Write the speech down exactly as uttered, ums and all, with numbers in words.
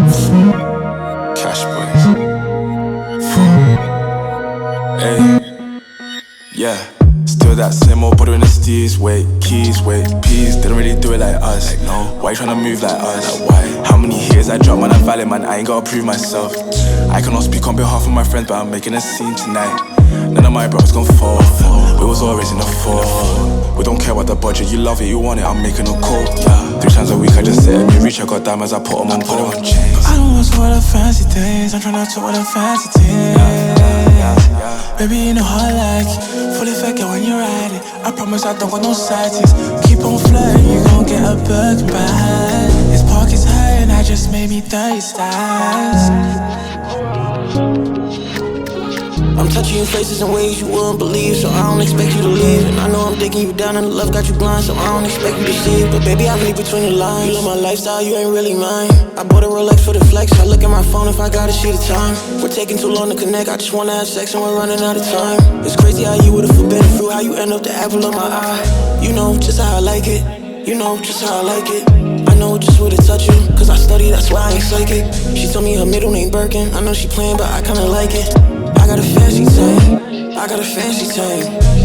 Cash boys. Hey, yeah. Still that same old brother in the steez. Wait, keys, wait, peas. Didn't really do it like us. Like, no. Why you tryna move like us? Like, why? How many years I drop, man? I'm valid, man. I ain't gotta prove myself. I cannot speak on behalf of my friends, but I'm making a scene tonight. None of my brothers gon' fall. We was always in the fall. We don't care about the budget. You love it, you want it. I'm making a call. Yeah. Three times a week, I just set a new reach. I got diamonds, I put them on, put them on chains. I don't want to all the fancy things. I'm tryna talk all the fancy things. Yeah, yeah, yeah. Baby, you know how I like it. Fully fake it when you ride it. I promise I don't got no sightings. Keep on flirting, you gon' get a Birkin bag. His pocket's high and I just made me thirty stacks. I'm touching your faces in ways you wouldn't believe, so I don't expect you to leave. And I know I'm digging you down and the love got you blind, so I don't expect you to see it. But baby, I read between the lines. You love my lifestyle, you ain't really mine. I bought a Rolex for the flex. I look at my phone if I gotta see the time. We're taking too long to connect, I just wanna have sex and we're running out of time. It's crazy how you would've forbidden fruit, how you end up the apple of my eye. You know just how I like it, you know just how I like it. I know just where to touch you, cause I study, that's why I ain't psychic. She told me her middle name Birkin. I know she playing, but I kinda like it. I got a fancy tank, I got a fancy tank.